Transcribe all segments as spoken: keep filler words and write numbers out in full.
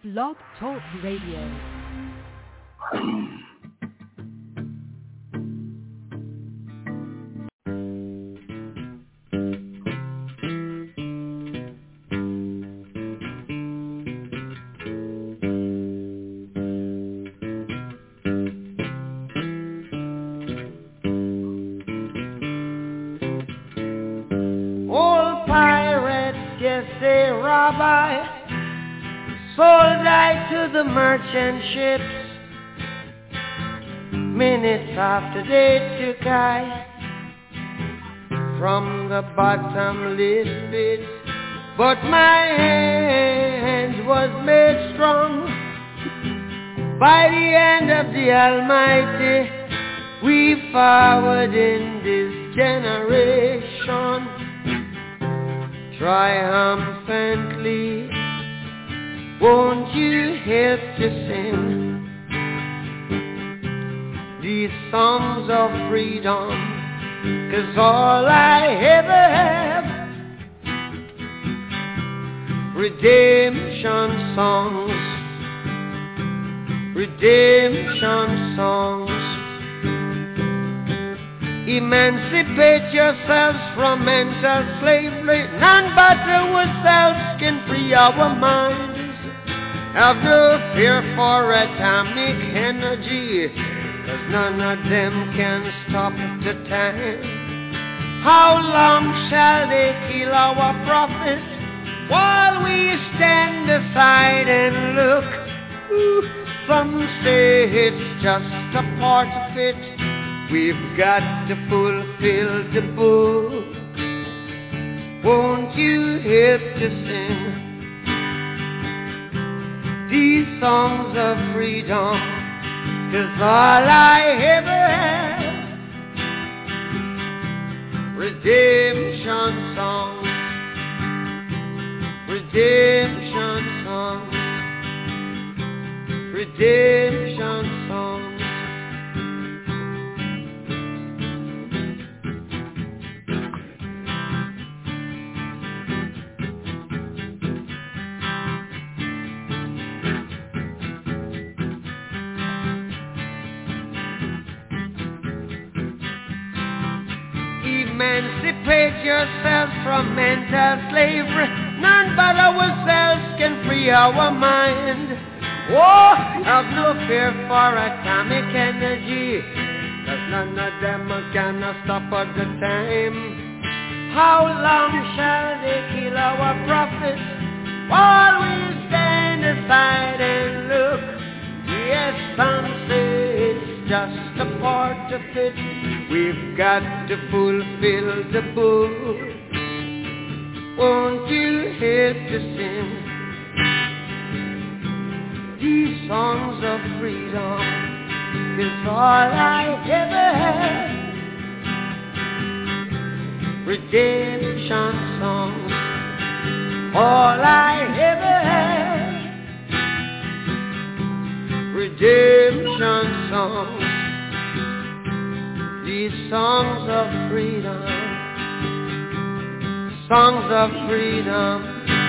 Blog Talk Radio. Sold I to the merchant ships. Minutes after they took I from the bottomless pit, but my hand was made strong by the hand of the Almighty. We forward in this generation triumphantly. Won't you help to sing these songs of freedom? 'Cause all I ever have, redemption songs, redemption songs. Emancipate yourselves from mental slavery. None but ourselves can free our minds. Have no fear for atomic energy, 'cause none of them can stop the time. How long shall they kill our prophets while we stand aside and look? Ooh, some say it's just a part of it. We've got to fulfill the book. Won't you help to sing these songs of freedom? 'Cause all I ever have, redemption songs, redemption songs, redemption songs. Emancipate yourselves from mental slavery. None but ourselves can free our mind. Oh, have no fear for atomic energy, 'cause none of them can stop at the time. How long shall they kill our prophets while we stand aside and look? Yes, some say it's just a part of it. We've got to fulfill the book. Won't you help to sing these songs of freedom? 'Cause all I ever had, redemption songs. All I ever had, redemption songs. These songs of freedom, songs of freedom.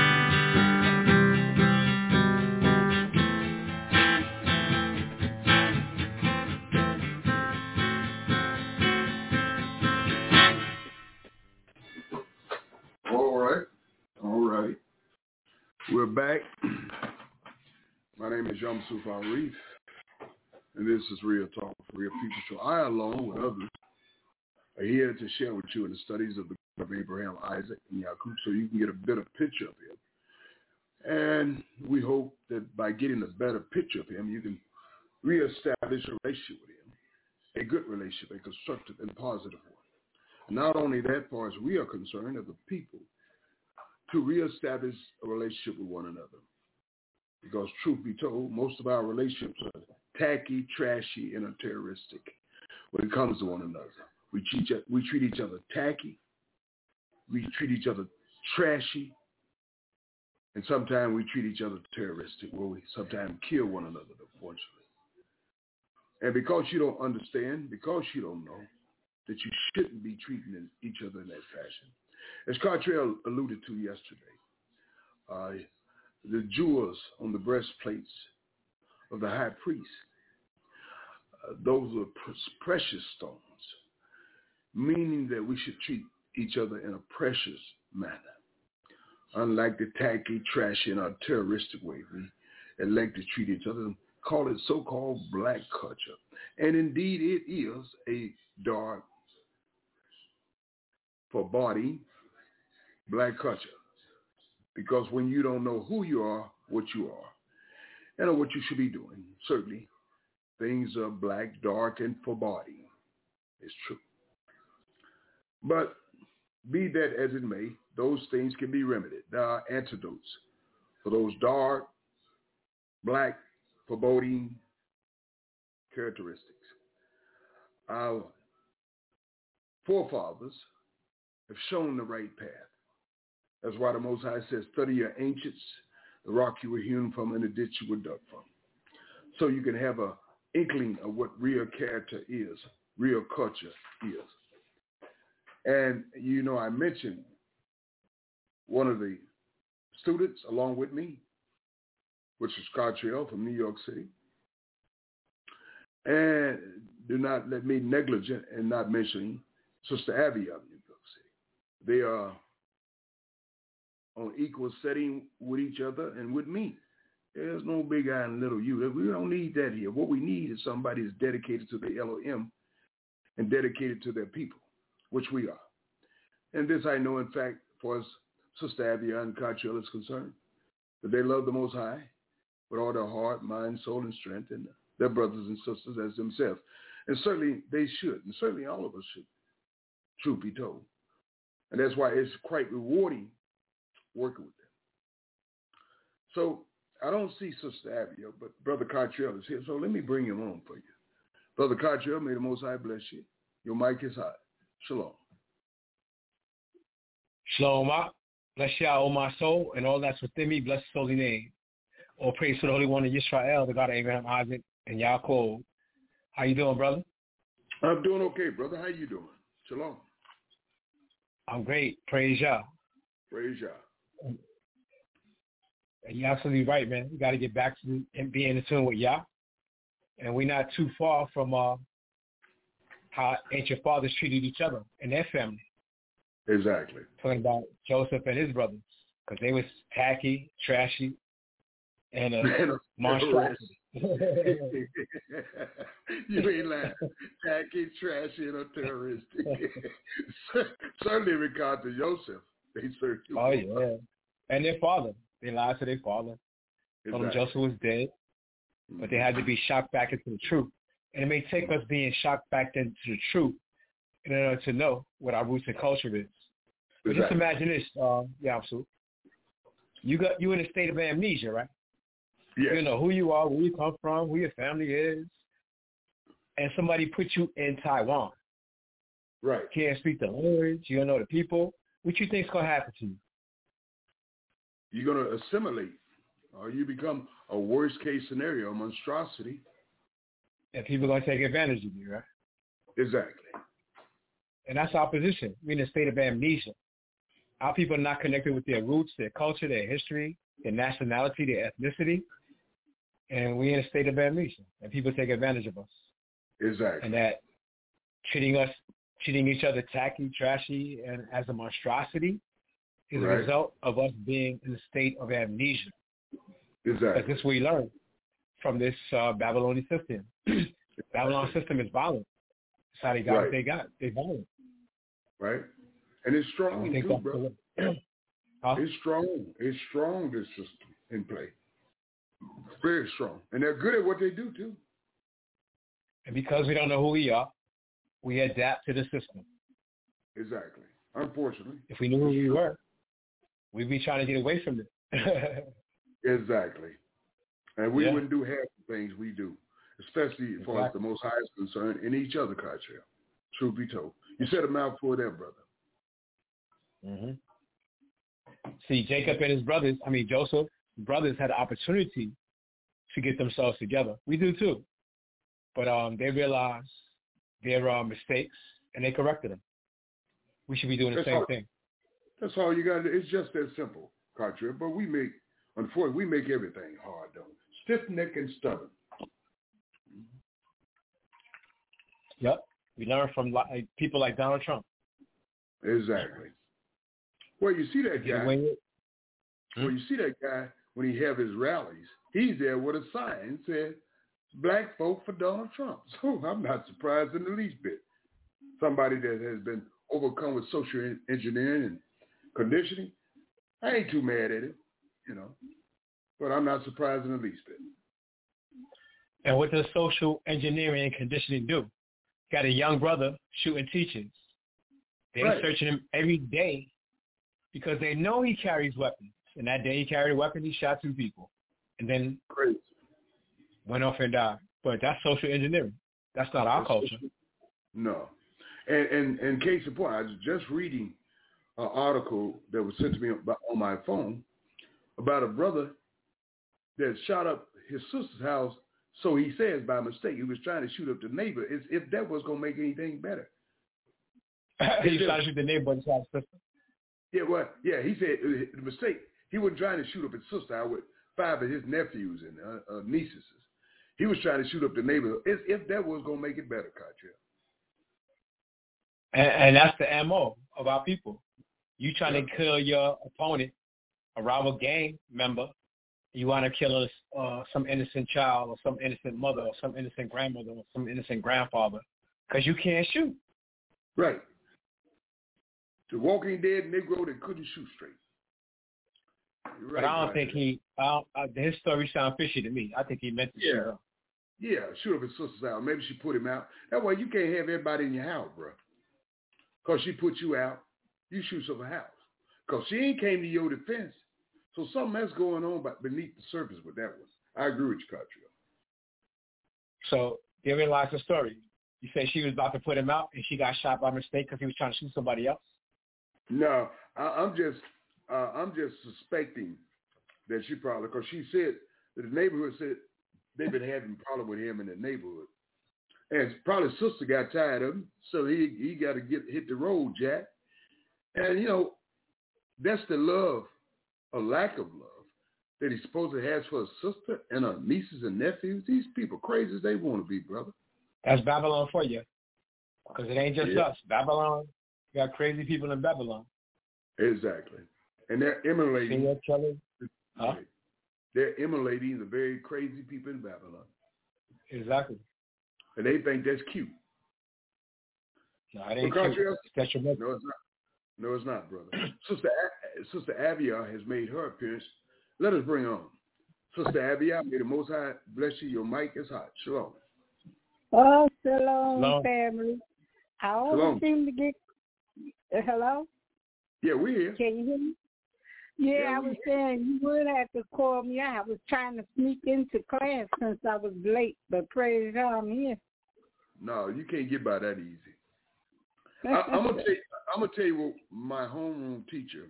All right, all right. We're back. My name is Yamsuf Arif, and this is Real Talk for Real People. So I, along with others, are here to share with you in the studies of the God of Abraham, Isaac, and Jacob, so you can get a better picture of him. And we hope that by getting a better picture of him, you can reestablish a relationship with him, a good relationship, a constructive and positive one. Not only that, far as we are concerned, as a people, to reestablish a relationship with one another. Because truth be told, most of our relationships are tacky, trashy, and terroristic when it comes to one another. We treat, we treat each other tacky, we treat each other trashy, and sometimes we treat each other terroristic, where we sometimes kill one another, unfortunately. And because you don't understand, because you don't know, that you shouldn't be treating each other in that fashion. As Cartrell alluded to yesterday, uh, the jewels on the breastplates of the high priest. Uh, those are pr- precious stones, meaning that we should treat each other in a precious manner. Unlike the tacky, trashy, and or terroristic way we elect to treat each other, call it so-called black culture. And indeed, it is a dark, for body, black culture. Because when you don't know who you are, what you are, and what you should be doing, certainly things are black, dark, and for body. It's true. But be that as it may, those things can be remedied. There are antidotes for those dark, black, foreboding characteristics. Our forefathers have shown the right path. That's why the Most High says, study your ancients, the rock you were hewn from and the ditch you were dug from. So you can have an inkling of what real character is, real culture is. And, you know, I mentioned one of the students along with me, which is Cartriel from New York City. And do not let me negligent in not mentioning Sister Abby of New York City. They are on equal setting with each other and with me. There's no big I and little you. We don't need that here. What we need is somebody that's dedicated to the Elohim and dedicated to their people, which we are. And this I know, in fact, for as Sister Abby and Cartriel is concerned, that they love the Most High with all their heart, mind, soul, and strength, and their brothers and sisters as themselves. And certainly they should, and certainly all of us should, truth be told. And that's why it's quite rewarding working with them. So I don't see Sister Abby, but Brother Cartriel is here, so let me bring him on for you. Brother Cartriel, may the Most High bless you. Your mic is hot. Shalom. Shalom, bless y'all, O my soul, and all that's within me. Bless His holy name. All praise to the Holy One of Yisrael, the God of Abraham, Isaac, and Yaakov. How you doing, brother? I'm doing okay, brother. How you doing? Shalom. I'm great. Praise Yah. Praise Yah. And you're absolutely right, man. We got to get back to and being in tune with Yah. And we're not too far from uh, how ancient fathers treated each other and their family. Exactly. Talking about Joseph and his brothers, because they was tacky, trashy, and a monstrosity. You ain't lying. Tacky, trashy, and a terrorist. Certainly in regard to Joseph, they certainly. Oh, yeah. And their father. They lied to their father. Exactly. Told them Joseph was dead, mm-hmm. but they had to be shocked back into the truth. And it may take us being shocked back into the truth in order to know what our roots and culture is. But exactly. Just imagine this, uh, yeah, absolutely. You got you in a state of amnesia, right? Yes. You know who you are, where you come from, who your family is, and somebody put you in Taiwan. Right. You can't speak the language. You don't know the people. What you think's gonna happen to you? You're gonna assimilate, or you become a worst case scenario, a monstrosity. And people are gonna take advantage of you, right? Exactly. And that's our position. We're in a state of amnesia. Our people are not connected with their roots, their culture, their history, their nationality, their ethnicity. And we're in a state of amnesia. And people take advantage of us. Exactly. And that treating us, treating each other tacky, trashy, and as a monstrosity is right. a result of us being in a state of amnesia. Exactly. Because this we learn from this uh, Babylonian system. The Babylon system is violent. That's how they got right. what they got. They're violent. Right. And it's strong, and too, bro. Huh? It's strong. It's strong, this system in play. Very strong. And they're good at what they do, too. And because we don't know who we are, we adapt to the system. Exactly. Unfortunately. If we knew who we were, we'd be trying to get away from it. Exactly. And we yeah. wouldn't do half the things we do, especially as far as the Most High is concerned, in each other culture. Truth be told. You said a mouthful there, brother. Mm-hmm. See, Jacob and his brothers, I mean, Joseph, brothers had the opportunity to get themselves together. We do too. But um, they realized their uh, mistakes and they corrected them. We should be doing the that's same all, thing. That's all you got to do. It's just that simple, Cartriel. But we make Unfortunately, we make everything hard, don't we? Stiff-necked and stubborn. Yep. We learn from like, people like Donald Trump. Exactly. Well, you see that guy. Well, you see that guy when he have his rallies. He's there with a sign that says, "Black folk for Donald Trump." So I'm not surprised in the least bit. Somebody that has been overcome with social engineering and conditioning, I ain't too mad at it, you know. But I'm not surprised in the least bit. And what does social engineering and conditioning do? Got a young brother shooting teachers. They're right. searching him every day because they know he carries weapons. And that day he carried a weapon, he shot two people. And then Great. went off and died. But that's social engineering. That's not our that's culture. Social. No. And, and, and case in point, I was just reading an article that was sent to me on my phone about a brother that shot up his sister's house. So he says by mistake, he was trying to shoot up the neighbor. As if that was going to make anything better. He was trying to shoot the neighbor and shot his sister. Yeah, well, yeah, he said the mistake. He wasn't trying to shoot up his sister out with five of his nephews and uh, uh, nieces. He was trying to shoot up the neighbor. As if that was going to make it better, Cottrell. And, and that's the M O of our people. You trying yeah. to kill your opponent, a rival gang member. You want to kill a, uh, some innocent child or some innocent mother or some innocent grandmother or some innocent grandfather because you can't shoot. Right. The Walking Dead Negro that couldn't shoot straight. You're right, but I don't right. think he, I don't, I, his story sounds fishy to me. I think he meant to yeah. shoot her. Yeah, shoot up his sister's out. Maybe she put him out. That way you can't have everybody in your house, bro. Because she put you out, you shoot up her house. Because she ain't came to your defense. So something else going on beneath the surface with that one. I agree with you, Cottrell. So you realize the story. You say she was about to put him out and she got shot by mistake because he was trying to shoot somebody else? No, I, I'm just uh, I'm just suspecting that she probably, because she said that the neighborhood said they've been having a problem with him in the neighborhood. And probably his sister got tired of him, so he, he got to get hit the road, Jack. And, you know, that's the love, a lack of love, that he supposedly has for his sister and her nieces and nephews. These people crazy as they want to be, brother. That's Babylon for you. Because it ain't just yeah. us. Babylon, you got crazy people in Babylon. Exactly. And they're emulating. Huh? They're emulating the very crazy people in Babylon. Exactly. And they think that's cute. No, it ain't because cute. That's your no, it's not. No, it's not, brother. Sister A- Sister Avia has made her appearance. Let us bring on Sister Avia. May the Most High bless you. Your mic is hot. Shalom. Oh, shalom, Shalom. family. I always Shalom. seem to get. Uh, hello? Yeah, we're here. Can you hear me? Yeah, Yeah, I we was here. saying you would have to call me out. I was trying to sneak into class since I was late, but praise God, I'm here. No, you can't get by that easy. I, I'm gonna tell you, I'm gonna tell you what my homeroom teacher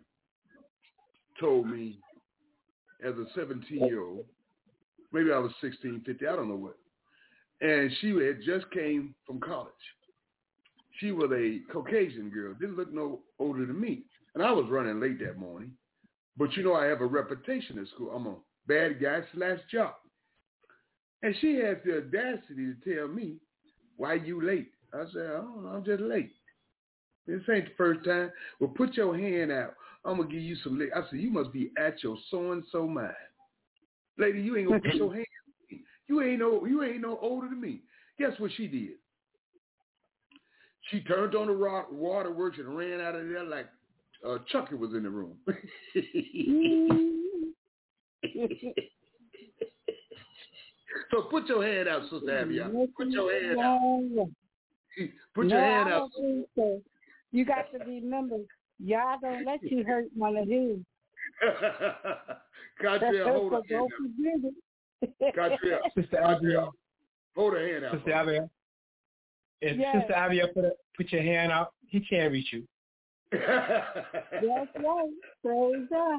told me as a seventeen-year-old. Maybe I was sixteen, fifteen, I don't know what. And she had just came from college. She was a Caucasian girl, didn't look no older than me. And I was running late that morning. But you know, I have a reputation at school. I'm a bad guy slash jock. And she has the audacity to tell me, why you late? I said, I don't know, I'm just late. This ain't the first time. Well, put your hand out. I'm going to give you some lick. I said, you must be at your so-and-so mind. Lady, you ain't going to put your hand on me. You ain't no, you ain't no older than me. Guess what she did? She turned on the rock, waterworks and ran out of there like uh, Chucky was in the room. So put your hand out, Sister Avia. Put your hand out. Put your no, hand I out. don't think so. You got to remember, y'all don't let you hurt one of his. Cottrell, hold her hand out. Cottrell, Sister Avia. Hold her hand out. Sister Avia. If yes. Sister Avia put, a, put your hand out, he can't reach you. That's right. Praise God.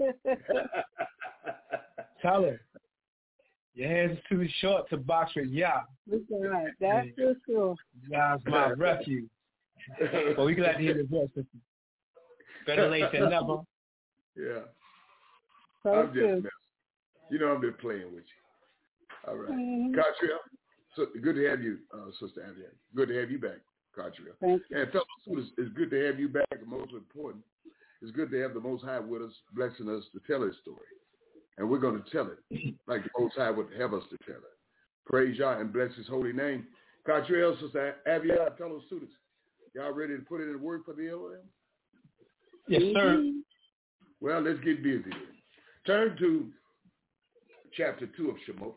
Tell her. Your hands are too short to box with Yah. That's right. That's for sure. Yah's my refuge. But we glad to hear your voice, sister. Better late than never. Yeah. So I'm just good. messing. You know I'm just playing with you. All right. Mm-hmm. Cartrell, so good to have you, uh, Sister Abigail. Good to have you back, Cartrell. Thank you. And fellow students, it's good to have you back. And most important, it's good to have the Most High with us, blessing us to tell His story. And we're going to tell it like the Most High would have us to tell it. Praise Yah and bless His holy name. Cartrell, Sister Abigail, fellow students, y'all ready to put it in work for the L O M? Yes, sir. Well, let's get busy. Turn to chapter two of Shemot.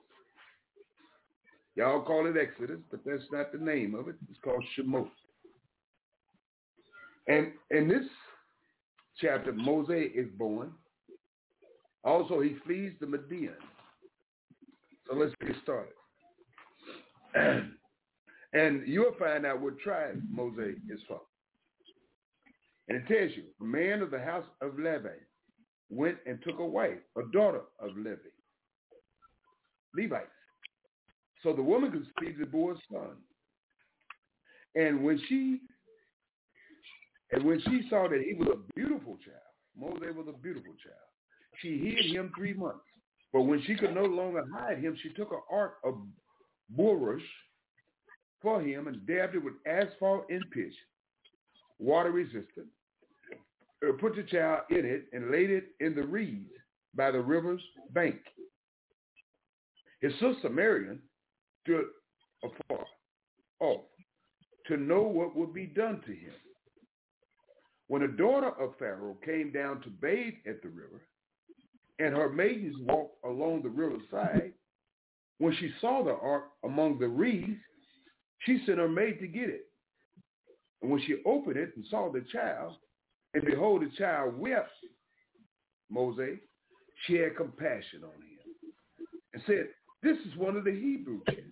Y'all call it Exodus, but that's not the name of it. It's called Shemot. And in this chapter, Moses is born. Also, he flees to Midian. So let's get started. And you'll find out what tribe Moses is from. And it tells you, a man of the house of Levi went and took a wife, a daughter of Levi, Levites. So the woman conceived and bore a son. And when she and when she saw that he was a beautiful child, Moses was a beautiful child, she hid him three months. But when she could no longer hide him, she took an ark of bulrush for him and dabbed it with asphalt and pitch, water resistant, put the child in it and laid it in the reeds by the river's bank. His sister Miriam stood afar off to know what would be done to him. When a daughter of Pharaoh came down to bathe at the river, and her maidens walked along the riverside, when she saw the ark among the reeds, she sent her maid to get it. And when she opened it and saw the child, and behold, the child wept, Moses, she had compassion on him and said, this is one of the Hebrew children.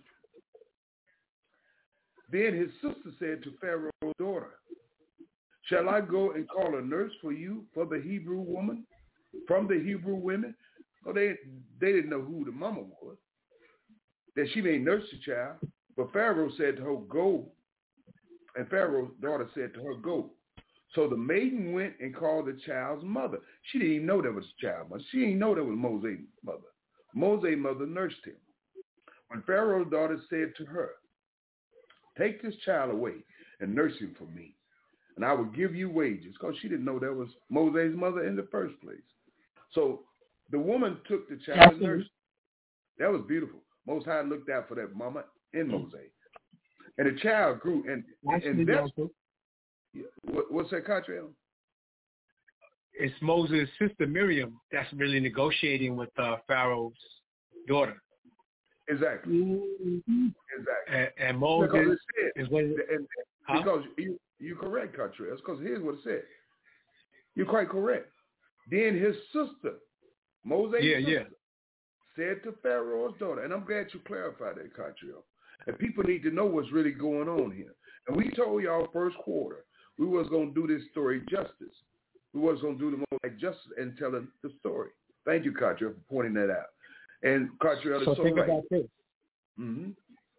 Then his sister said to Pharaoh's daughter, shall I go and call a nurse for you for the Hebrew woman, from the Hebrew women? Well, they, they didn't know who the mama was, that she may nurse the child. But Pharaoh said to her, go. And Pharaoh's daughter said to her, go. So the maiden went and called the child's mother. She didn't even know that was the child's mother. She didn't know that was Moses' mother. Moses' mother nursed him. When Pharaoh's daughter said to her, take this child away and nurse him for me, and I will give you wages, because she didn't know that was Moses' mother in the first place. So the woman took the child and nursed him. That was beautiful. Most High looked out for that mama in Moses. And the child grew. And, and that's, what, what's that, Cartrell? It's Moses' sister Miriam that's really negotiating with uh, Pharaoh's daughter. Exactly. Mm-hmm. Exactly. And, and Moses said, is when, and, and huh? because you, you're correct, Cartrell. Because here's what it said. You're quite correct. Then his sister, Moses' yeah, sister, yeah. said to Pharaoh's daughter, and I'm glad you clarified that, Cartrell. And people need to know what's really going on here. And we told y'all first quarter we was going to do this story justice. We was going to do the most like justice and telling the story. Thank you, Cartrell, for pointing that out. And Cartrell so is so think right. about this. Mm-hmm.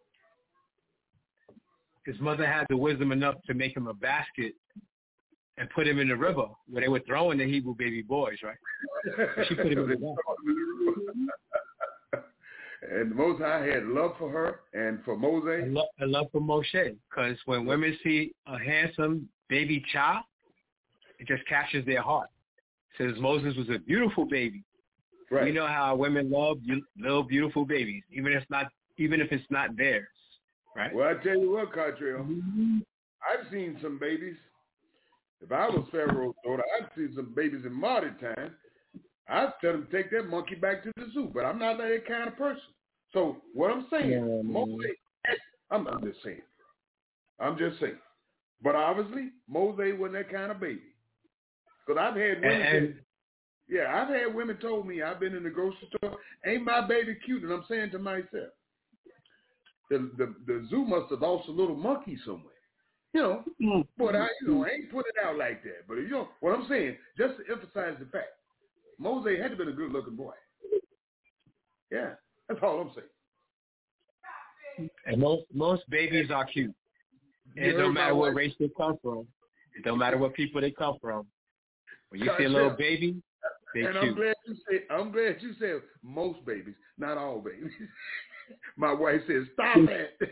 His mother had the wisdom enough to make him a basket and put him in the river where they were throwing the Hebrew baby boys, right? She put him in the basket. And the Most High had love for her and for Moses. A love, a love for Moshe, because when women see a handsome baby child, it just captures their heart. It says Moses was a beautiful baby. Right. You know how women love little beautiful babies, even if it's not, even if it's not theirs, right? Well, I tell you what, Cartrell, Mm-hmm. I've seen some babies. If I was Pharaoh's daughter, I'd seen some babies in modern time. I'd tell them to take that monkey back to the zoo, but I'm not that kind of person. So what I'm saying, Yeah, Moses, I'm, I'm just saying, I'm just saying. But obviously, Moses wasn't that kind of baby. Because I've had women, and, that, yeah, I've had women told me, I've been in the grocery store, ain't my baby cute? And I'm saying to myself, the the, the zoo must have lost a little monkey somewhere. You know, mm-hmm. but I, you know, I ain't put it out like that. But you know what I'm saying, just to emphasize the fact, Moses had to been a good-looking boy. Yeah, that's all I'm saying. And most most babies are cute. It don't matter what race they come from. It don't matter what people they come from. When you see a little baby, They and cute. I'm glad you said. I'm glad you said most babies, not all babies. My wife says, "Stop it."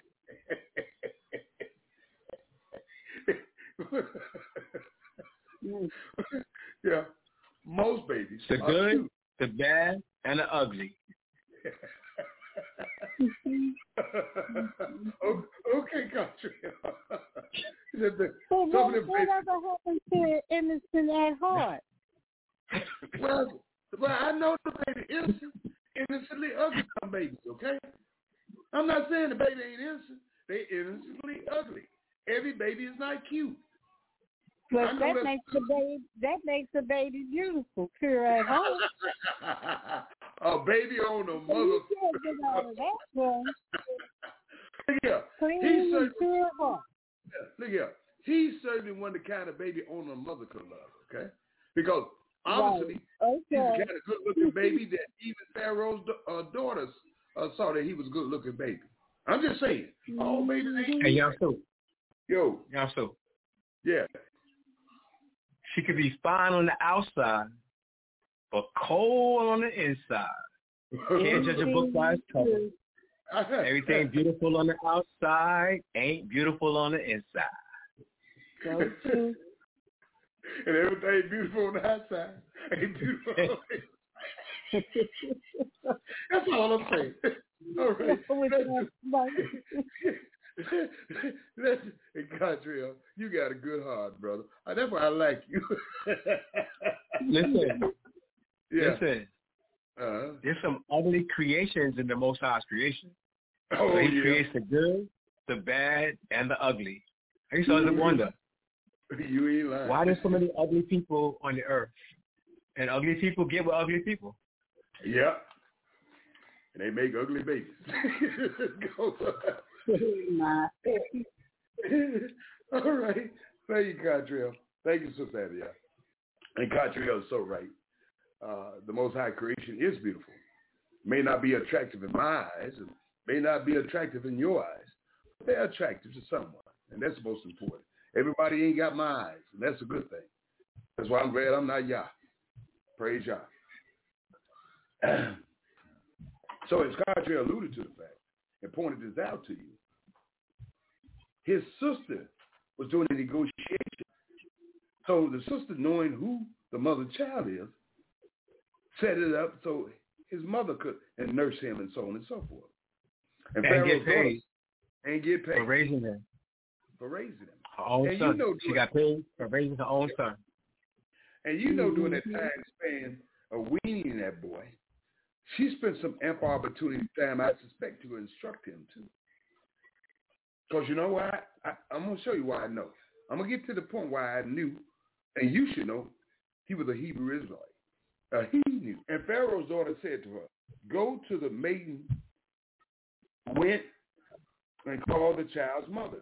Yeah, most babies. The good, the bad, and the ugly. Okay, country. So what, whatever happened to innocent at heart? Well, well, I know the baby innocent, innocently ugly some babies, okay? I'm not saying the baby ain't innocent. They innocently ugly. Every baby is not cute. But that makes the baby that makes the baby beautiful, pure at heart. A baby on the mother. You can't get out of that one. Look here. Clean He's and pure heart. Look here. He's certainly one the kind of baby on a mother could love, okay? Because obviously right. Okay. he's the kind of good-looking baby that even Pharaoh's uh, daughters uh, saw that he was a good-looking baby. I'm just saying. All babies ain't. Hey, y'all so. Yo. Y'all so. Yeah. She could be fine on the outside, but cold on the inside. Can't judge a book by its cover. Everything beautiful on the outside ain't beautiful on the inside. So true. And everything beautiful on the outside ain't beautiful on the inside. That's all I'm saying. All right. Listen, Contreras, you got a good heart, brother. That's why I like you. Listen. Yeah. Listen. Uh-huh. There's some ugly creations in the Most High's creation. Oh, so he yeah. creates the good, the bad, and the ugly. I used to always wonder, you ain't lying. Why there's so many ugly people on the earth? And ugly people get with ugly people. Yeah. And they make ugly babies. Go. All right. Thank you, Contreras. Thank you, Sister Abia. And Contreras is so right. Uh, the Most High creation is beautiful. May not be attractive in my eyes, and may not be attractive in your eyes, but they're attractive to someone, and that's the most important. Everybody ain't got my eyes, and that's a good thing. That's why I'm glad I'm not Yah. Praise Yah. So as Contreras alluded to the fact and pointed this out to you, his sister was doing a negotiation. So the sister, knowing who the mother child is, set it up so his mother could and nurse him and so on and so forth. And, and Pharaoh's get paid. And get paid. For raising him. For raising him. Her own and son. You know, she got paid for raising her own son. And you know during that time span of weaning that boy, she spent some ample opportunity time, I suspect, to instruct him too. Because you know why? I, I'm going to show you why I know. I'm going to get to the point why I knew, and you should know, he was a Hebrew Israelite. Uh, he knew. And Pharaoh's daughter said to her, go to the maiden, went and called the child's mother.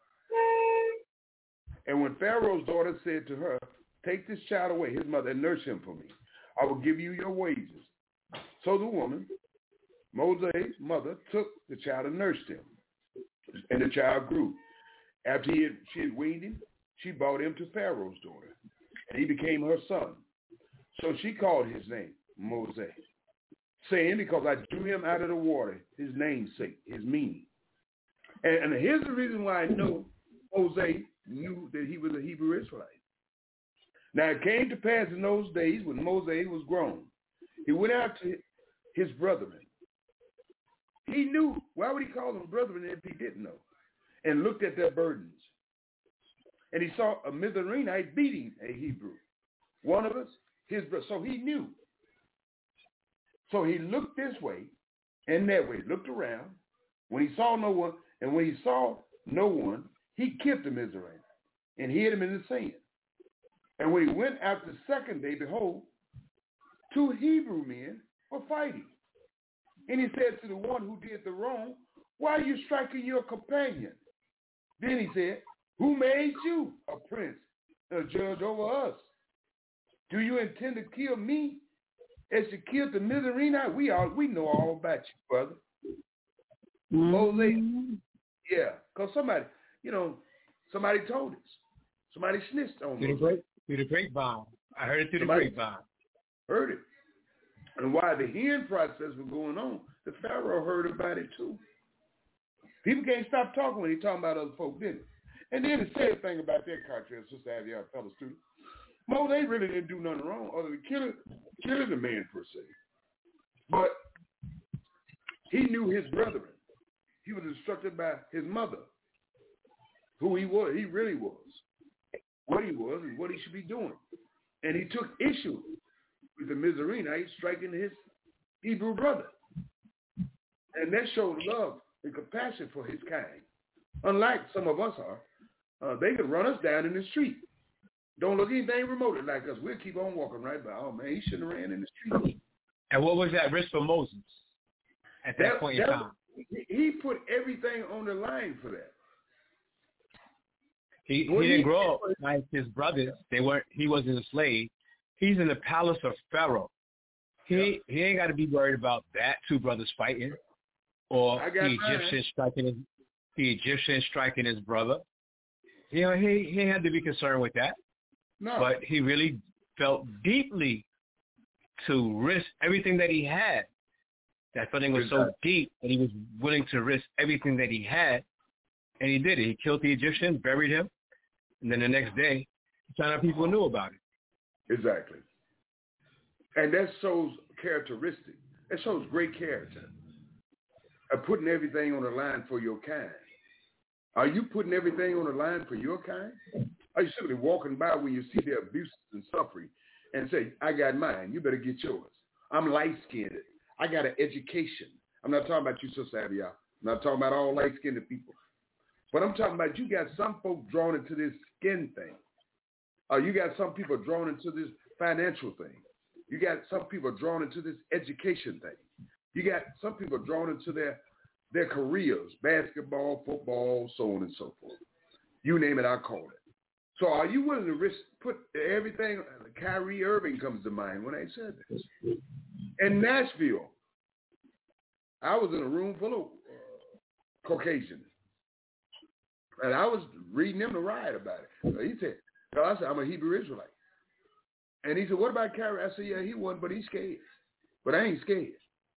And when Pharaoh's daughter said to her, take this child away, his mother, and nurse him for me, I will give you your wages. So the woman, Moses' mother, took the child and nursed him. And the child grew. After he had, she had weaned him, she brought him to Pharaoh's daughter. And he became her son. So she called his name Moses, saying, because I drew him out of the water, his namesake, his meaning. And, and here's the reason why I know Moses knew that he was a Hebrew Israelite. Now it came to pass in those days when Moses was grown, he went out to his brethren. He knew. Why would he call them brethren if he didn't know? And looked at their burdens. And he saw a Mizraimite beating a Hebrew. One of us, his brother. So he knew. So he looked this way and that way, looked around. When he saw no one, and when he saw no one, he killed the Mizraimite and hid him in the sand. And when he went out the second day, behold, two Hebrew men were fighting. And he said to the one who did the wrong, why are you striking your companion? Then he said, who made you a prince and a judge over us? Do you intend to kill me as you killed the Mizraimite? We all we know all about you, brother. Mm-hmm. Moses, yeah, because somebody, you know, somebody told us. Somebody snitched on through the, great, through the grapevine. I heard it through somebody, the grapevine. heard it. And while the hearing process was going on, the Pharaoh heard about it too. People can't stop talking when he talking about other folk, didn't it? And then the sad thing about that country, Sister Abby, our fellow student, Mo, they really didn't do nothing wrong other than killing, killing the man per se. But he knew his brethren. He was instructed by his mother, who he was, he really was, what he was and what he should be doing. And he took issue with the Mizraimite striking his Hebrew brother. And that showed love and compassion for his kind. Unlike some of us are, uh, they could run us down in the street. Don't look anything remotely like us. We'll keep on walking right by. Oh, man, he shouldn't have ran in the street. And what was that risk for Moses at that, that point that, in time? He put everything on the line for that. He, he didn't grow up like his brothers. They weren't. He wasn't a slave. He's in the palace of Pharaoh. He yeah. he ain't got to be worried about that two brothers fighting, or the Egyptian striking his, the Egyptian striking his brother. You know, he he had to be concerned with that. No. But he really felt deeply to risk everything that he had. That feeling was so deep that he was willing to risk everything that he had, and he did it. He killed the Egyptian, buried him, and then the next day, China people knew about it. Exactly. And that shows characteristic. That shows great character. Of putting everything on the line for your kind. Are you putting everything on the line for your kind? Are you simply walking by when you see their abuses and suffering and say, I got mine, you better get yours. I'm light-skinned. I got an education. I'm not talking about you, Sister Abby. I'm not talking about all light-skinned people. But I'm talking about you got some folk drawn into this skin thing. Uh, you got some people drawn into this financial thing. You got some people drawn into this education thing. You got some people drawn into their, their careers, basketball, football, so on and so forth. You name it, I call it. So are you willing to risk, put everything, Kyrie Irving comes to mind when I said this. In Nashville, I was in a room full of uh, Caucasians. And I was reading him the riot about it. So he said, so I said, I'm a Hebrew Israelite. And he said, what about Kyrie? I said, yeah, he won, but he's scared. But I ain't scared.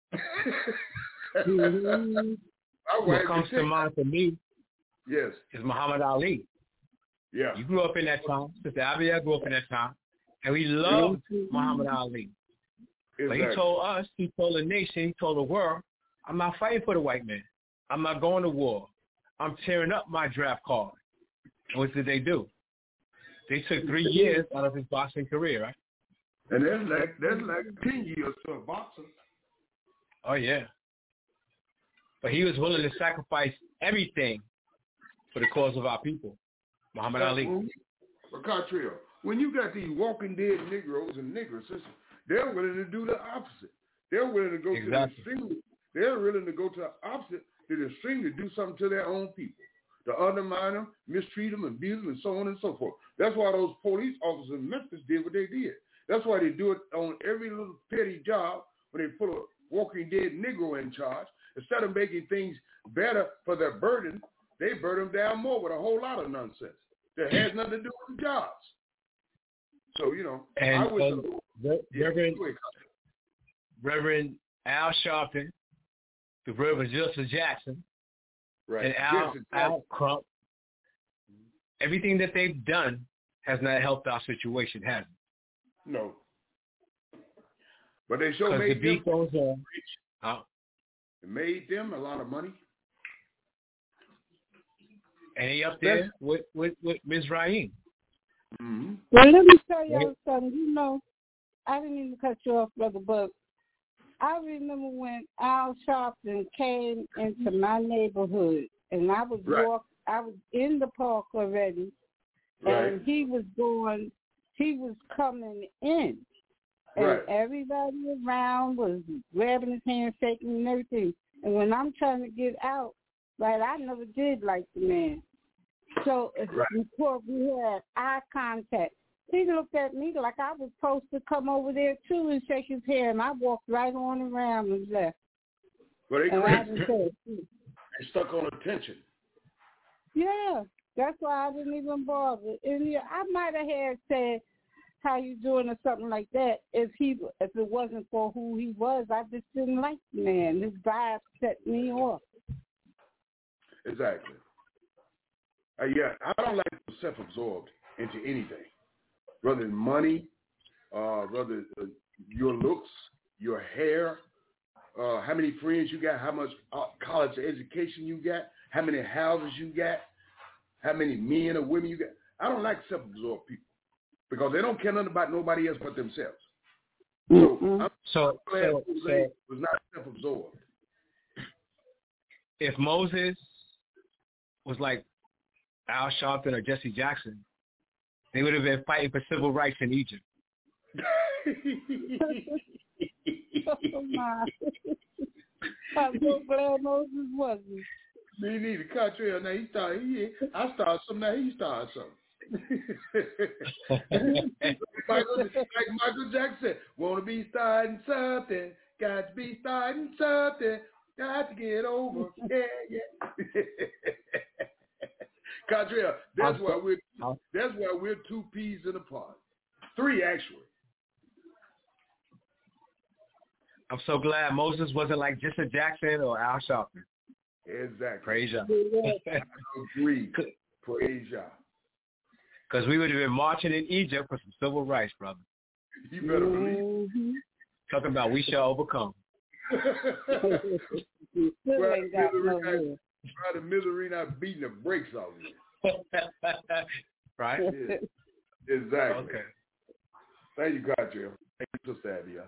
mm-hmm. What comes to mind for me yes. is Muhammad Ali. Yeah. You grew up in that time. Sister Abby grew up in that time. And we loved mm-hmm. Muhammad Ali. Exactly. But he told us, he told the nation, he told the world, I'm not fighting for the white man. I'm not going to war. I'm tearing up my draft card. And what did they do? They took three years out of his boxing career, right? And that's like that's like ten years to a boxer. Oh yeah. But he was willing to sacrifice everything for the cause of our people. Muhammad Ali. But Cartrell, when you got these walking dead Negroes and Negroes, they're willing to do the opposite. They're willing to go exactly. to the extreme. They're willing to go to the opposite, to the extreme, to do something to their own people, to undermine them, mistreat them, abuse them, and so on and so forth. That's why those police officers in Memphis did what they did. That's why they do it on every little petty job when they put a walking dead Negro in charge. Instead of making things better for their burden, they burden them down more with a whole lot of nonsense that has nothing to do with the jobs. So, you know, and, I wish... Um, Re- yeah, Reverend, Reverend Al Sharpton, the Reverend Joseph Jackson, right. and Al, yes, Al Crump, everything that they've done has not helped our situation, has it? No. But they sure made the them goes on. Uh, it made them a lot of money. And he up there That's, with, with, with Miz Raheem. Mm-hmm. Well, let me tell y'all something. You know, I didn't even cut you off, Brother Buck. I remember when Al Sharpton came into my neighborhood, and I was right. walk, I was in the park already, right. and he was going, he was coming in, and right. everybody around was grabbing his hand, shaking and everything. And when I'm trying to get out, right, I never did like the man. So right. before we had eye contact, he looked at me like I was supposed to come over there too and shake his hand. And I walked right on around and left. Well, they, and I didn't say they stuck on attention. Yeah, that's why I didn't even bother. And yeah, I might have had said, how you doing or something like that. If he, if it wasn't for who he was, I just didn't like the man. His vibe set me off. Exactly. Uh, yeah, I don't like to be self-absorbed into anything, whether it's money, uh, whether uh, your looks, your hair, uh, how many friends you got, how much uh, college education you got, how many houses you got, how many men or women you got. I don't like self-absorbed people because they don't care nothing about nobody else but themselves. So Mm-hmm. I'm So, glad so, Jose so was not self-absorbed. if Moses was like Al Sharpton or Jesse Jackson, they would have been fighting for civil rights in Egypt. Oh, my. I'm so glad Moses wasn't. Me neither. Contrary, now he started. He, I started something. Now he started something. Michael, like Michael Jackson said, "Want to be starting something? Got to be starting something. Got to get over." Yeah, yeah. Contrary, that's I'll, why we're I'll, that's why we're two peas in a pod. Three actually. I'm so glad Moses wasn't like Jesse Jackson or Al Sharpton. Exactly. Praise Yah. I agree. Praise Yah. Because we would have been marching in Egypt for some civil rights, brother. You better believe. Mm-hmm. Talking about we shall overcome. You still ain't got no hair. Try the misery not beating the brakes off you. Right? Yeah. Exactly. Okay. Thank you, Cartel. Thank you, Sister Abia.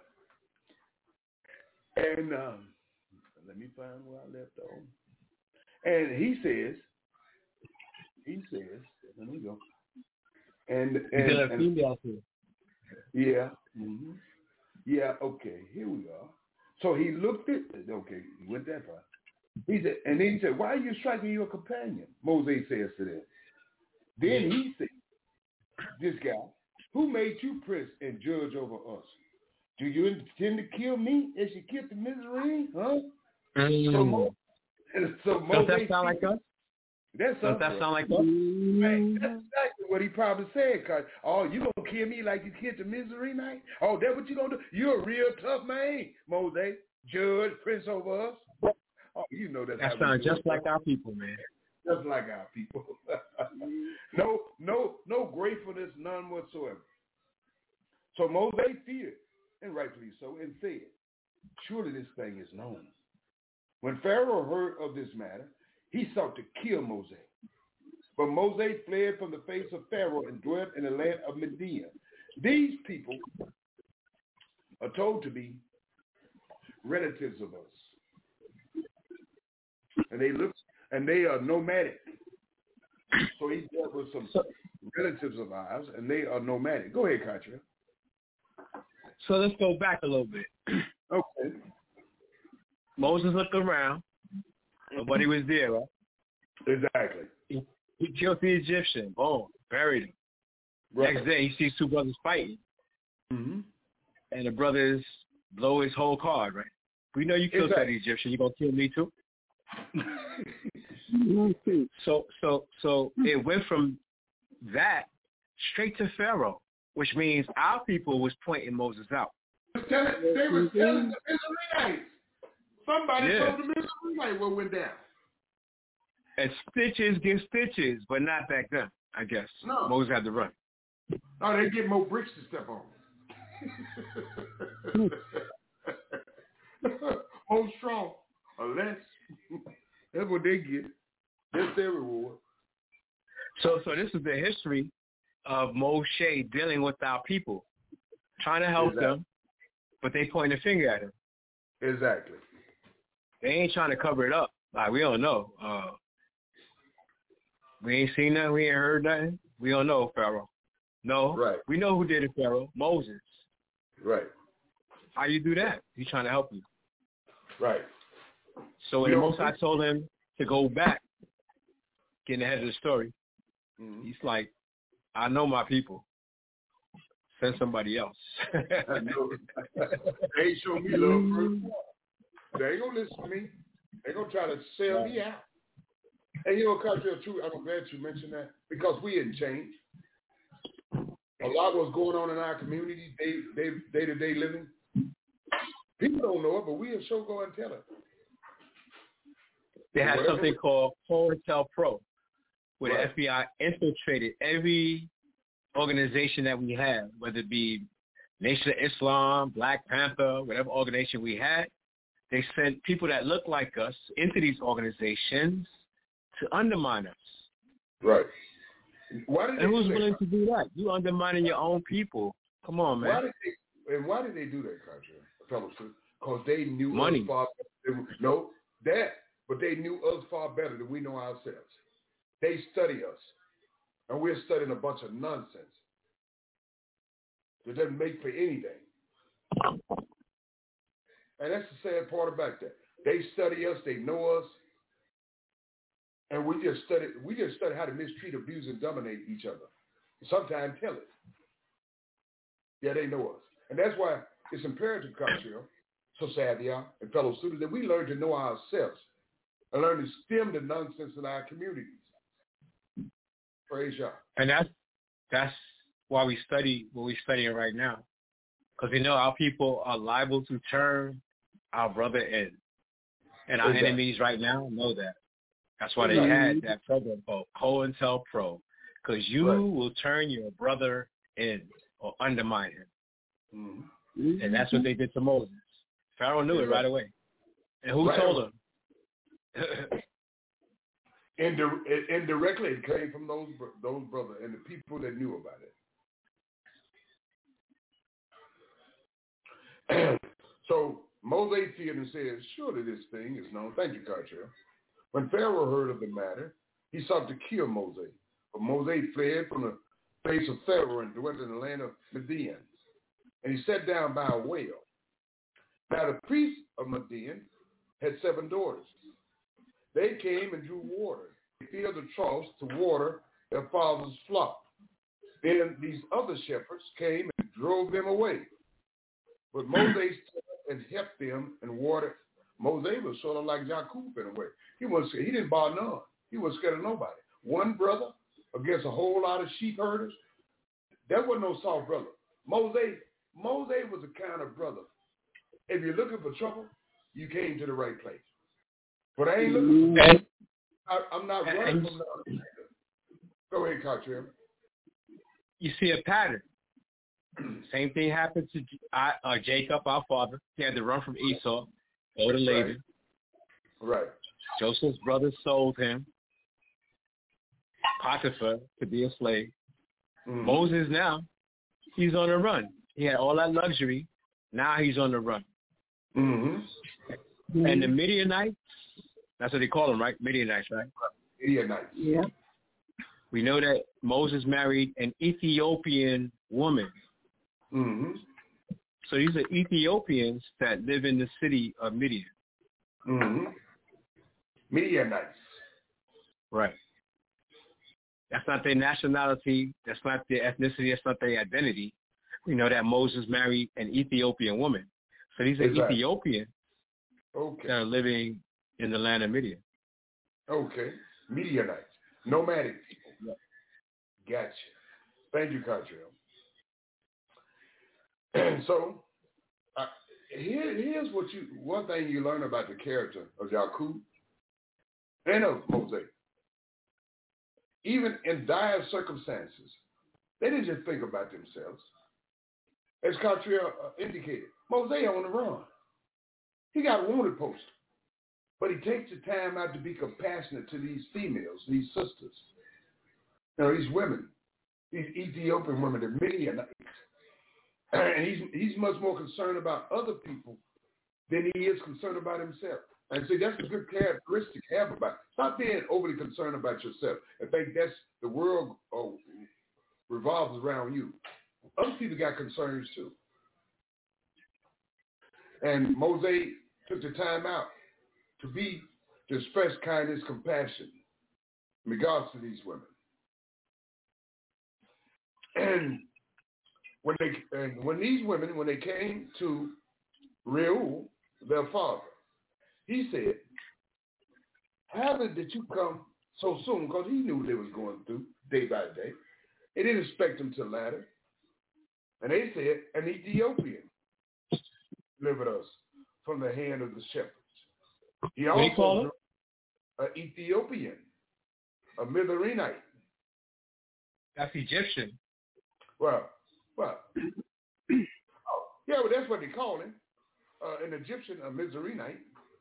And um, let me find where I left off. And he says, he says, let me go. And and, You got a and female too. yeah, mm-hmm. yeah. Okay, here we are. So he looked at. Okay, he went that far. He said, and then he said, "Why are you striking your companion?" Moses says to them. Then he said, "This guy, who made you prince and judge over us? Do you intend to kill me as you killed the Mizraim? Huh?" Mm. So, Mo, so Don't Moses that sound like us? That's Don't that sound like us? Right. That's exactly what he probably said. Cause oh, you gonna kill me like you killed the Mizraim? Oh, that what you gonna do? You're a real tough man, Moses. Judge, prince over us. Oh, you know that's That how sounds we do just it, like bro. our people, man. Just like our people. no, no, no gratefulness, none whatsoever. So Moses feared, and rightfully so, and said, "Surely this thing is known." When Pharaoh heard of this matter, he sought to kill Moses. But Moses fled from the face of Pharaoh and dwelt in the land of Midian. These people are told to be relatives of us. And they look and they are nomadic. So he dealt with some relatives of ours, and they are nomadic. Go ahead, Katria. So let's go back a little bit. Okay. Moses looked around. Nobody was there, right? Exactly. He, he killed the Egyptian. Boom. Buried him. Right. Next day, he sees two brothers fighting. Mm-hmm. And the brothers blow his whole card, right? We know you killed Exactly. that Egyptian. You going to kill me too? so, so, so it went from that straight to Pharaoh, which means our people was pointing Moses out. Tell it, they were telling the Israelites. Somebody Yeah. told the Israelites what went down. And stitches get stitches, but not back then, I guess. No. Moses had to run. Oh, they get more bricks to step on. More strong or less. That's what they get. That's their reward. So, so this is the history of Moshe dealing with our people, trying to help Exactly. them, but they point a finger at him. Exactly. They ain't trying to cover it up. Like, we don't know. Uh, we ain't seen nothing. We ain't heard nothing. We don't know Pharaoh. No. Right. We know who did it, Pharaoh. Moses. Right. How you do that? He's trying to help you. Right. So when You the know- Most High told him to go back, getting ahead of the story, Mm-hmm. he's like, I know my people. Send somebody else. I know. They ain't show me love first. They ain't gonna listen to me. They gonna try to sell me out. And you know, Cartel, true. I'm glad you mentioned that because we didn't change. a lot of what's going on in our community, day, day, day-to-day living, people don't know it, but we'll sure go and tell it. They have Whatever. something called COINTELPRO, where Right. the F B I infiltrated every organization that we have, whether it be Nation of Islam, Black Panther, whatever organization we had. They sent people that look like us into these organizations to undermine us. Right. Why did And they who's do that? willing to do that? You undermining your own people. Come on, man. Why did they, and why did they do that, Contra? Fellowship? Because they knew Money. us far better. No, that, but they knew us far better than we know ourselves. They study us, and we're studying a bunch of nonsense that doesn't make for anything. And that's the sad part about that. They study us, they know us, and we just study. We just study how to mistreat, abuse, and dominate each other. Sometimes tell it. Yeah, they know us, and that's why it's imperative, Contra, Society, and fellow students, that we learn to know ourselves and learn to stem the nonsense in our communities. Praise God. And that's that's why we study what we're studying right now, because we know our people are liable to turn our brother in, and our Exactly. enemies right now know that. That's why they Exactly. had that program called COINTELPRO, because you Right. will turn your brother in or undermine him. Mm-hmm. And that's what they did to Moses. Pharaoh knew it right away. And who Right told away. him? Indi- indirectly, it came from those those brothers and the people that knew about it. So Moses feared and said, surely this thing is known. Thank you, Cartrell. When Pharaoh heard of the matter, he sought to kill Moses. But Moses fled from the face of Pharaoh and dwelt in the land of Midian. And he sat down by a well. Now the priest of Midian had seven daughters. They came and drew water. They filled the troughs to water their father's flock. Then these other shepherds came and drove them away. But Moses stood and helped them and watered. Moses was sort of like Jacob in a way. He was he didn't bar none. He wasn't scared of nobody. One brother against a whole lot of sheep herders. That wasn't no soft brother. Moses, Moses was the kind of brother. If you're looking for trouble, you came to the right place. But I ain't looking for trouble. I, I'm not running from nothing. Go ahead, Cartrell. You see a pattern. Same thing happened to uh, Jacob, our father. He had to run from Esau, go to Laban. Right. right. Joseph's brothers sold him, Potiphar, to be a slave. Mm-hmm. Moses now, he's on the run. He had all that luxury. Now he's on the run. Mm-hmm. And the Midianites, that's what they call them, right? Midianites, right? Midianites. Yeah. We know that Moses married an Ethiopian woman. Mm-hmm. So these are Ethiopians that live in the city of Midian. Mm-hmm. Midianites. Right. That's not their nationality. That's not their ethnicity. That's not their identity. We know that Moses married an Ethiopian woman. So these are exactly. Ethiopians okay. that are living in the land of Midian. Okay. Midianites. Nomadic people. Yep. Gotcha. Thank you, Cartrell. And so, uh, here, here's what you, one thing you learn about the character of Jacob and of Moses. Even in dire circumstances, they didn't just think about themselves. As Cartrell uh, indicated, Moses on the run. He got a wanted poster. But he takes the time out to be compassionate to these females, these sisters. You know, these women, these Ethiopian women, the Midianites. And he's he's much more concerned about other people than he is concerned about himself. And see, that's a good characteristic to have about it. Stop being overly concerned about yourself and think that's the world oh, revolves around you. Other people got concerns too. And Moses took the time out to be, to express kindness, compassion in regards to these women. And when they, and when these women, when they came to Reuel, their father, he said, how did you come so soon? Because he knew what they was going through day by day. He didn't expect them to ladder. And they said, an Ethiopian delivered us from the hand of the shepherds. He What do you call also an Ethiopian, a Mizraimite. That's Egyptian. Well, well, oh, yeah, well, that's what they call him. Uh, an Egyptian, a Mizraimite.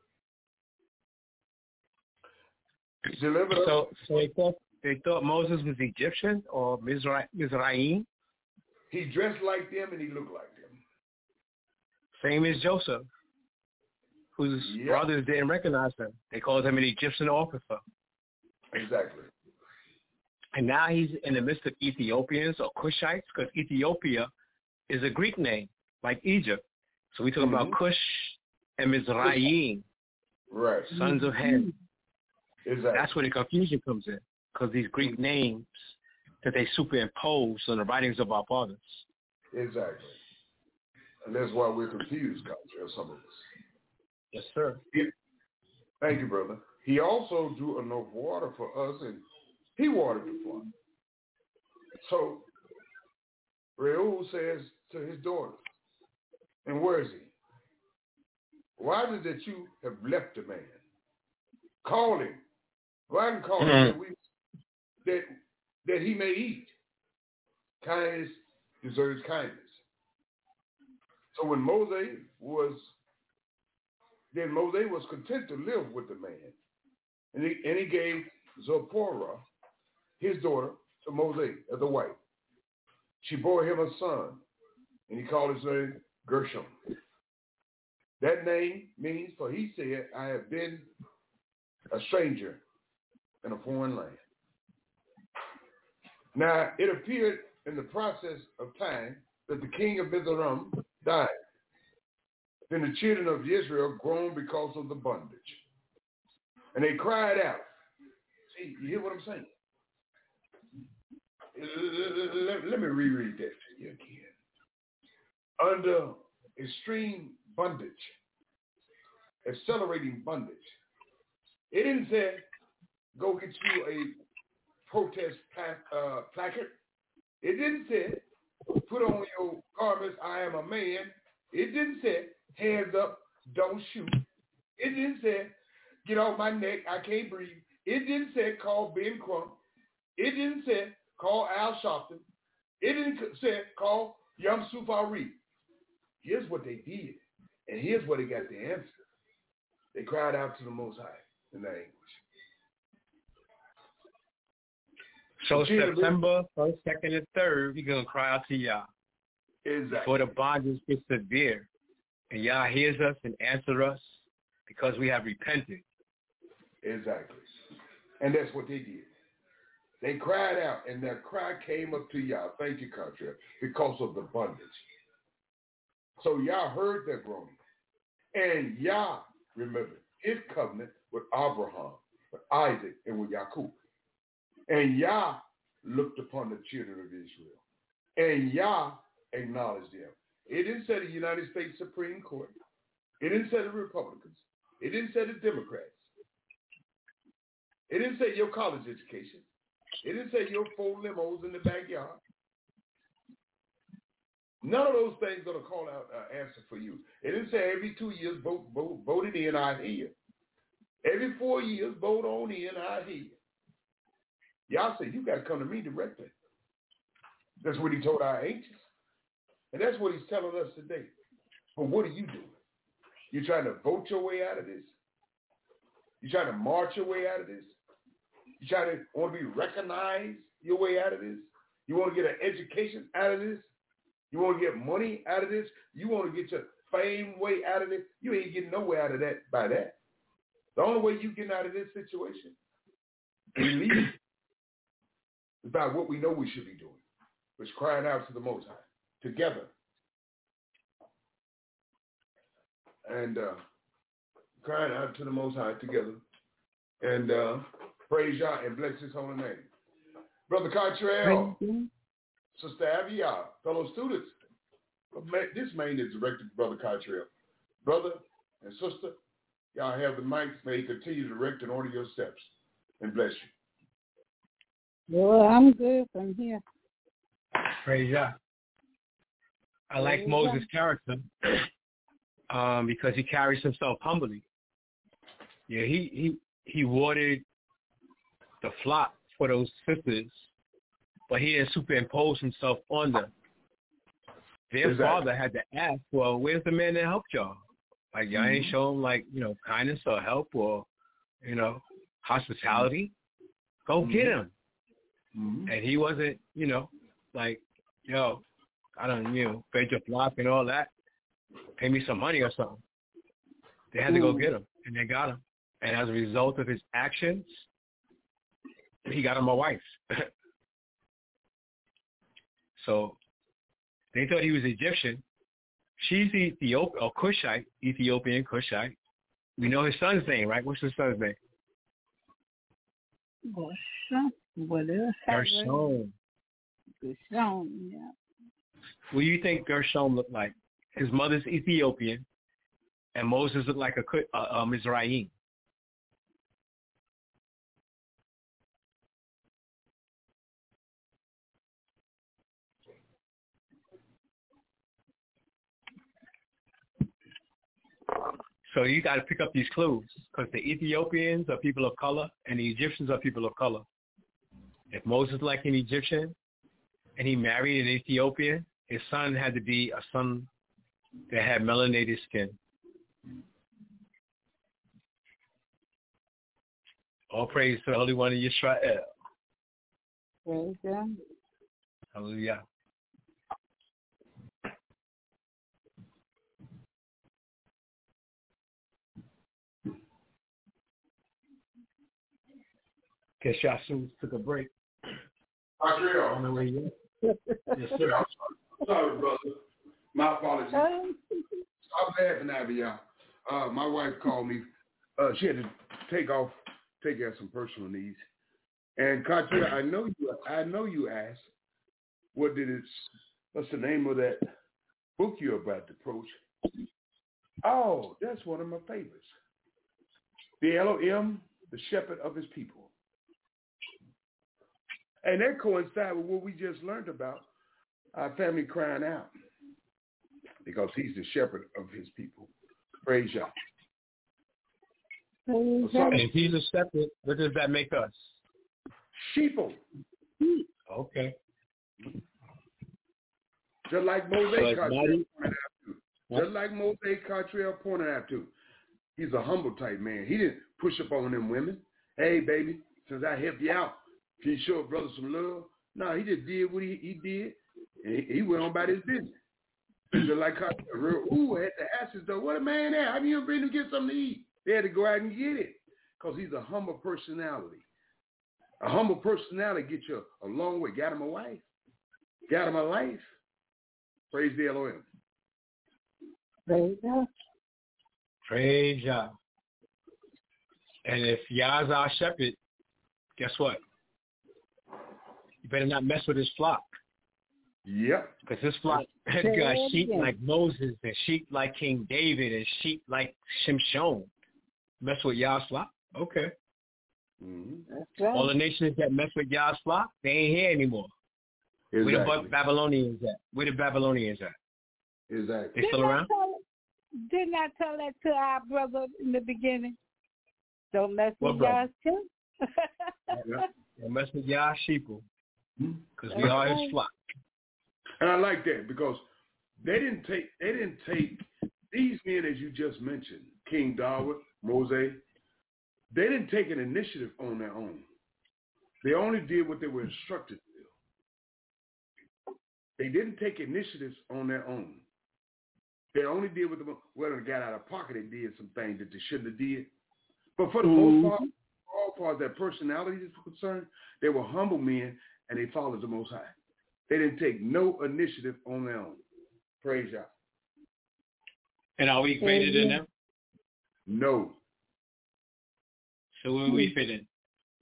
Delivered us. So, so they thought they thought Moses was Egyptian or Mizra- Mizraim. He dressed like them and he looked like them. Same as Joseph, whose Yep. brothers didn't recognize him. They called him an Egyptian officer. Exactly. And now he's in the midst of Ethiopians or Cushites, because Ethiopia is a Greek name, like Egypt. So we're talking Mhm. about Cush and Mizraim, Right. sons of Ham. Exactly. That's where the confusion comes in, because these Greek names that they superimpose on the writings of our fathers. Exactly. And that's why we're confused, Contra, some of us. Yes, sir. He, thank you, brother. He also drew enough water for us, and he watered the flock. So Reuel says to his daughter, and where is he? Why is it that you have left the man? Call him. Go out and call him Mm-hmm. that, we, that, that he may eat. Kindness deserves kindness. So when Moses was, then Moses was content to live with the man. And he, and he gave Zipporah, his daughter, to Moses as a wife. She bore him a son, and he called his name Gershom. That name means, for he said, I have been a stranger in a foreign land. Now, it appeared in the process of time that the king of Mizraim died. Then the children of Israel groaned because of the bondage. And they cried out. See, you hear what I'm saying? Let, let me reread that to you again. Under extreme bondage, accelerating bondage, it didn't say, go get you a protest pla- uh, placard. It didn't say, put on your garments, I am a man. It didn't say, hands up, don't shoot. It didn't say, get off my neck, I can't breathe. It didn't say, call Ben Crump. It didn't say, call Al Sharpton. It didn't say, call Yom Sufari. Here's what they did, and here's where they got the answer. They cried out to the Most High in their anguish. So September first, second, and third, we're going to cry out to Yah. Exactly. Before the bondage gets severe. And Yah hears us and answers us because we have repented. Exactly. And that's what they did. They cried out, and their cry came up to Yah. Thank you, Contra, because of the bondage. So Yah heard their groaning. And Yah remembered his covenant with Abraham, with Isaac, and with Jacob. And Yah looked upon the children of Israel. And Yah acknowledged them. It didn't say the United States Supreme Court. It didn't say the Republicans. It didn't say the Democrats. It didn't say your college education. It didn't say your four limos in the backyard. None of those things are going to call out an answer for you. It didn't say every two years vote, vote, vote it in, I hear. Every four years, vote on in, I hear. Y'all say, you got to come to me directly. That's what he told our ancients. And that's what he's telling us today. But what are you doing? You trying to vote your way out of this? You trying to march your way out of this? You trying to want to be recognized your way out of this? You want to get an education out of this? You want to get money out of this? You want to get your fame way out of this? You ain't getting nowhere out of that by that. The only way you getting out of this situation, believe, is by what we know we should be doing, which is crying out to the Most High together. And uh, crying out to the Most High together. And uh, praise Yah and bless his holy name. Brother Cottrell, Sister Avia, fellow students, this main is directed to Brother Cottrell. Brother and sister, y'all have the mics. May he continue to direct and order your steps. And bless you. Well, I'm good from here. Praise Yah. I like Moses' character um, because he carries himself humbly. Yeah, he, he, he watered the flock for those sisters, but he didn't superimpose himself on them. Their exactly. father had to ask, well, where's the man that helped y'all? Like, y'all mm-hmm. ain't show him, like, you know, kindness or help or, you know, hospitality. Go mm-hmm. get him. Mm-hmm. And he wasn't, you know, like, yo, I don't, you know, fed your flock and all that. Pay me some money or something. They had to go get him, and they got him. And as a result of his actions, he got him a wife. So they thought he was Egyptian. She's Ethiop- or Cushite, Ethiopian Cushite. We know his son's name, right? What's his son's name? Gershom. Gershom. Gershom, yeah. What do you think Gershom looked like? His mother's Ethiopian, and Moses looked like a, a, a Mizraim. So you got to pick up these clues because the Ethiopians are people of color and the Egyptians are people of color. If Moses like an Egyptian and he married an Ethiopian, his son had to be a son that had melanated skin. All praise to the Holy One of Yisrael. Praise Him. Hallelujah. Guess y'all soon took a break. Montreal. On the way in. Yes, sir. I'm sorry, brother. My apologies. Stop laughing at me, y'all. Uh, my wife called me. Uh, she had to take off, take care of some personal needs. And Katria, I know you. I know you asked, what did it? What's the name of that book you're about to approach? Oh, that's one of my favorites. The Elohim, the Shepherd of His People. And that coincides with what we just learned about our family crying out because he's the shepherd of his people. Praise Yah. And if he's a shepherd, what does that make us? Sheeple. Okay. Just like Mosaic so pointed out to. Just like Mosaic Cottrell pointed out to. He's a humble type man. He didn't push up on them women. Hey, baby, since I helped you out, can you show a brother some love? No, he just did what he, he did, and he, he went on about his business. Just like Cottrell, ooh, I had to ask his though, what a man there? How do you bring him to get something to eat? They had to go out and get it because he's a humble personality. A humble personality gets you a long way. Got him a wife. Got him a life. Praise the Elohim. Praise God. Praise Yah. And if Yah's our shepherd, guess what? You better not mess with his flock. Yep. Because his flock got sheep like Moses and sheep like King David and sheep like Shimshon. Mess with Yah's flock? Okay. Mm-hmm. That's right. All the nations that mess with Yah's flock, they ain't here anymore. Exactly. Where the Babylonians at? Where the Babylonians at? Exactly. They still didn't around? I tell, didn't I tell that to our brother in the beginning? Don't mess with Yah's too. Don't mess with Yah's sheeple. Because we are his flock. And I like that because they didn't take they didn't take these men as you just mentioned, King David, Moses, they didn't take an initiative on their own. They only did what they were instructed to do. They didn't take initiatives on their own. They only did what the well they got out of pocket, they did some things that they shouldn't have did. But for the mm-hmm. most part, all far as their personality is concerned, they were humble men and they followed the Most High. They didn't take no initiative on their own. Praise Yah. And are we greater than them? No. So where we fit in?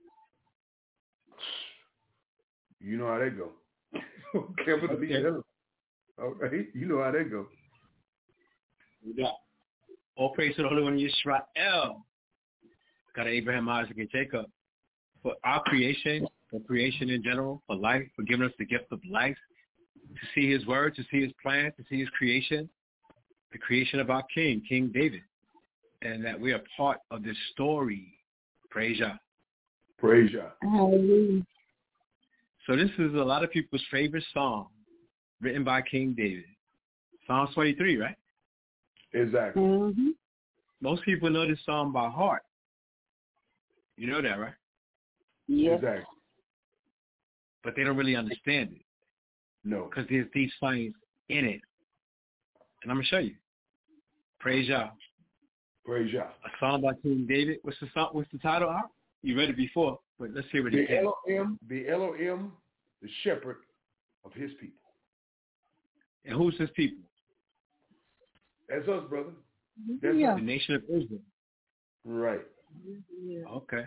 You know how that go. Careful to be okay. Okay, you know how that go. Yeah. All praise to the Holy One of Yisrael. God of Abraham, Isaac, and Jacob. For our creation, for creation in general, for life, for giving us the gift of life, to see his word, to see his plan, to see his creation, the creation of our king, King David, and that we are part of this story. Praise Yah. Praise Yah. Hallelujah. So this is a lot of people's favorite song written by King David. Psalm twenty-three, right? Exactly. Mm-hmm. Most people know this song by heart. You know that, right? Yes. Exactly. But they don't really understand it. No. Because there's deep science in it. And I'm going to show you. Praise Yah. Praise Yah. A song by King David. What's the song? What's the title? Out? You read it before, but let's hear what The it is. Elohim, the Elohim, the shepherd of his people. And who's his people? That's us, brother. That's Yeah. us. The nation of Israel. Right. Okay.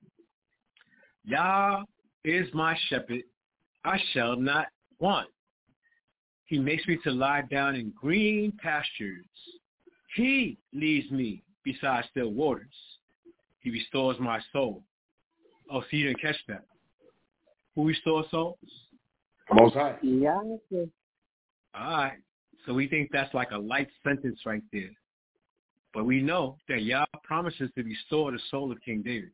Yah is my shepherd. I shall not want. He makes me to lie down in green pastures. He leads me beside still waters. He restores my soul. Oh, so you didn't catch that. Who restores souls? Most High. Yeah. All right. So we think that's like a light sentence right there. But we know that Yah promises to restore the soul of King David.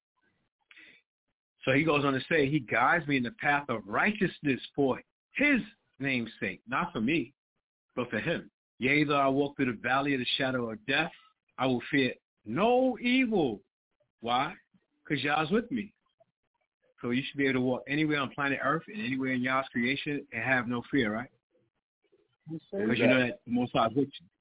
So he goes on to say, he guides me in the path of righteousness for his name's sake, not for me, but for him. Yea, though I walk through the valley of the shadow of death, I will fear no evil. Why? Because Yah's with me. So you should be able to walk anywhere on planet Earth and anywhere in Yah's creation and have no fear, right? Because you know that the Most High is with you.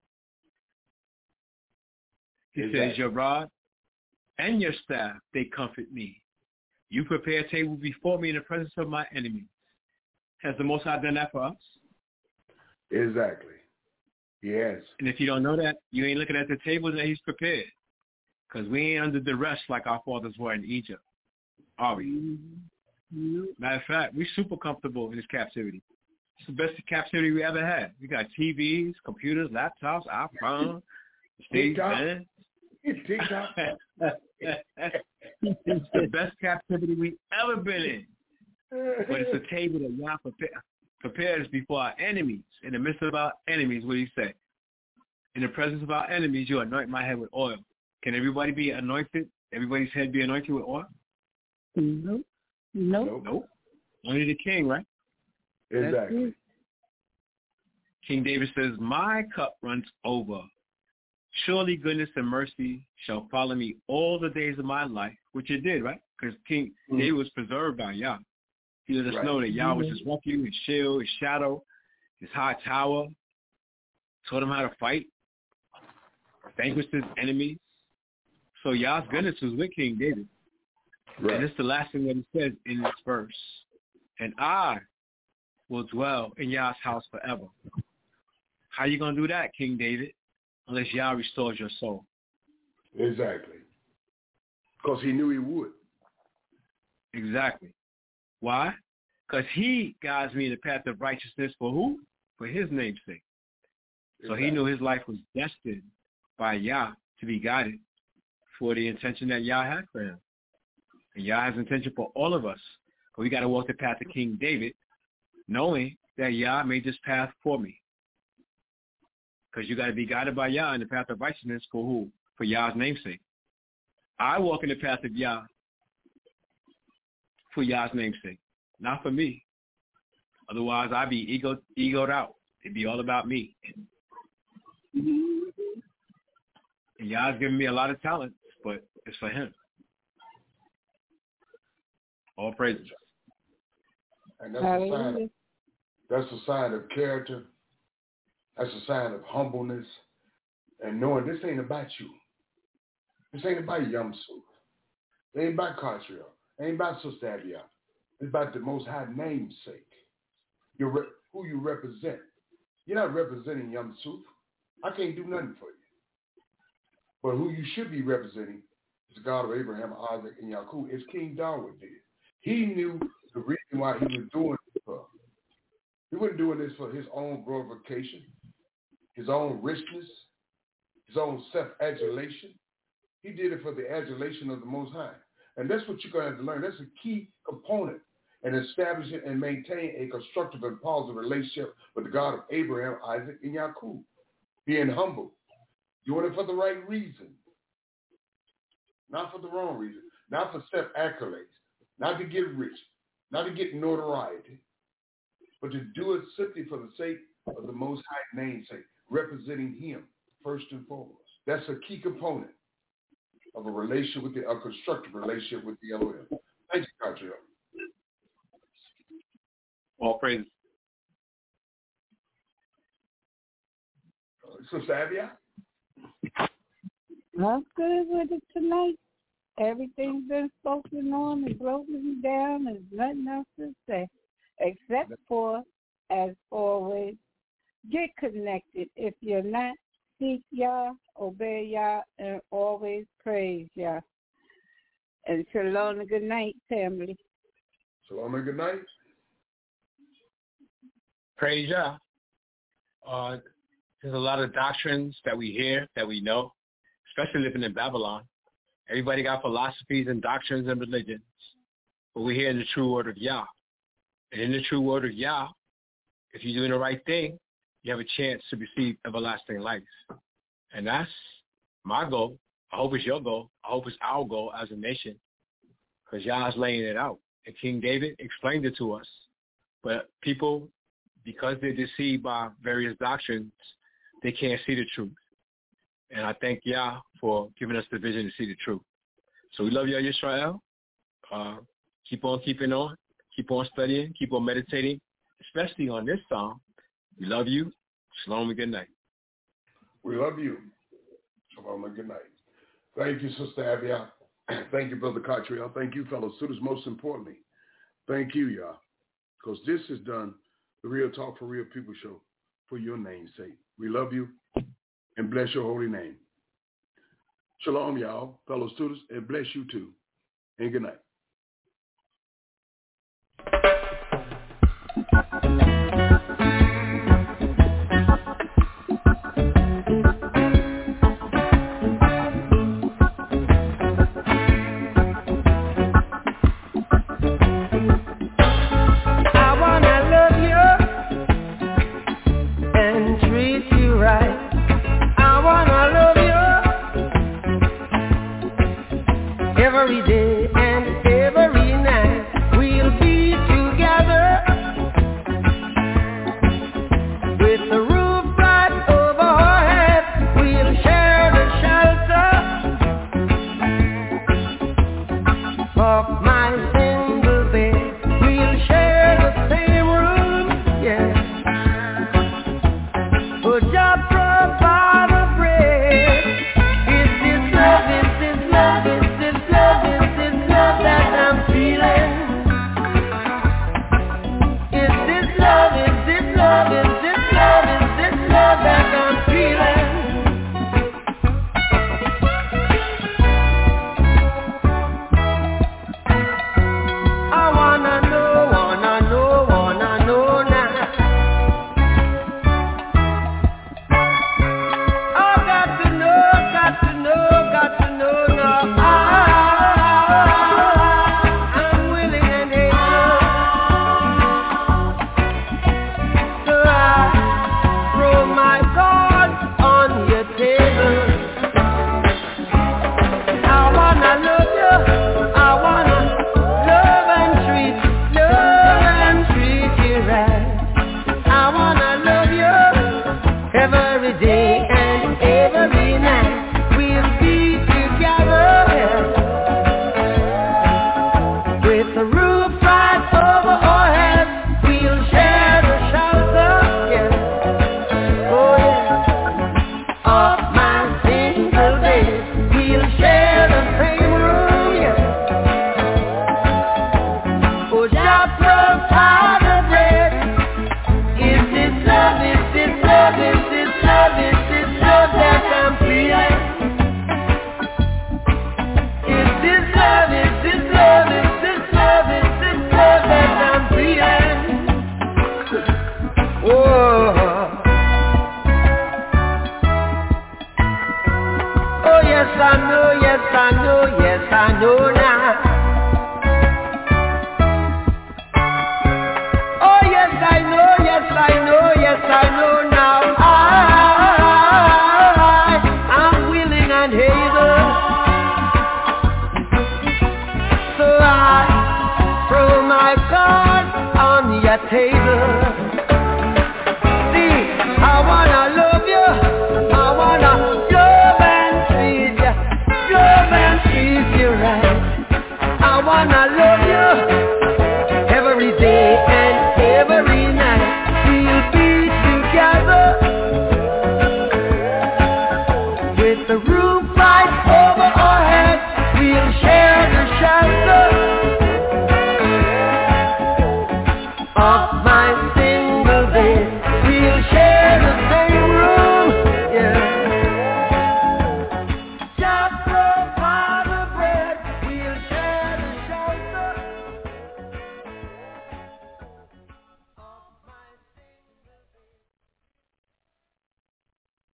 He Exactly. says, your rod and your staff, they comfort me. You prepare a table before me in the presence of my enemies. Has the Most High done that for us? Exactly. Yes. And if you don't know that, you ain't looking at the table that he's prepared. Because we ain't under duress like our fathers were in Egypt. Are we? Mm-hmm. Matter of fact, we're super comfortable in this captivity. It's the best captivity we ever had. We got T Vs, computers, laptops, iPhones, stage band. TikTok. It's the best captivity we ever been in. But it's a table that Yah prepare, prepares before our enemies. In the midst of our enemies, what do you say? In the presence of our enemies, you anoint my head with oil. Can everybody be anointed? Everybody's head be anointed with oil? Nope. Nope. Nope. Only the king, right? Exactly. King David says, my cup runs over. Surely goodness and mercy shall follow me all the days of my life, which it did, right? Because King mm-hmm. David was preserved by Yah. He let us right. know that Yah was his refuge, his shield, his shadow, his high tower, taught him how to fight, vanquished his enemies. So Yah's goodness was with King David. Right. And this is the last thing that he says in this verse. And I will dwell in Yah's house forever. How you going to do that, King David? Unless Yah restores your soul. Exactly. Because he knew he would. Exactly. Why? Because he guides me in the path of righteousness for who? For his name's sake. So exactly. He knew his life was destined by Yah to be guided for the intention that Yah had for him. And Yah has intention for all of us. But we got to walk the path of King David, knowing that Yah made this path for me. Because you got to be guided by Yah in the path of righteousness for who? For Yah's namesake. I walk in the path of Yah for Yah's namesake, not for me. Otherwise, I'd be ego, egoed out. It'd be all about me. And Yah's given me a lot of talent, but it's for him. All praises. And that's a sign of, that's a sign of character. That's a sign of humbleness and knowing this ain't about you. This ain't about Yam Suf. It ain't about Cartriel. It ain't about Sister Abia. It's about the Most High namesake. You're re- who you represent. You're not representing Yam Suf. I can't do nothing for you. But who you should be representing is the God of Abraham, Isaac, and Yaakov, as King David did. He knew the reason why he was doing this for. He wasn't doing this for his own glorification, his own richness, his own self-adulation. He did it for the adulation of the Most High. And that's what you're going to have to learn. That's a key component and establishing and maintaining a constructive and positive relationship with the God of Abraham, Isaac, and Jacob. Being humble, doing it for the right reason, not for the wrong reason, not for self-accolades, not to get rich, not to get notoriety, but to do it simply for the sake of the Most High namesake, representing him first and foremost. That's a key component of a relationship with the, a constructive relationship with the Elohim. Thank you, Cartrell. All praise. Sister Avia? I'm good with it tonight. Everything's been spoken on and broken down. There's nothing else to say. Except for, as always, get connected. If you're not, seek Yah, obey Yah, and always praise Yah. And shalom and good night, family. Shalom and good night. Praise Yah. Uh, there's a lot of doctrines that we hear, that we know, especially living in Babylon. Everybody got philosophies and doctrines and religions, but we hear the true word of Yah. And in the true word of Yah, if you're doing the right thing, you have a chance to receive everlasting life. And that's my goal. I hope it's your goal. I hope it's our goal as a nation, because Yah is laying it out. And King David explained it to us. But people, because they're deceived by various doctrines, they can't see the truth. And I thank Yah for giving us the vision to see the truth. So we love Yah Yisrael. Uh, keep on keeping on. Keep on studying. Keep on meditating, especially on this song. We love you. Shalom and good night. We love you. Shalom and good night. Thank you, Sister Avia. Thank you, Brother Cartrell. Thank you, fellow students. Most importantly, thank you, Yah, because this is done, the Real Talk for Real People show, for your name's sake. We love you and bless your holy name. Shalom, y'all, fellow students, and bless you too. And good night. Every day and every night we'll be together with the roof right over our heads. We'll share the shelter of my single bed. We'll share the same room, yeah. But just provide the bread. Is this love? Is this love? Is that I'm feeling? Is this love, is this love, is this love, is this love that I'm feeling? I wanna know, wanna know, wanna know now. I got to know, got to know, got to know now. I I know now. table. See, I wanna love you, I wanna love and treat you, love and treat you right. I wanna love you every day and every night. We'll be together with the roof right over our heads. We'll share the shelter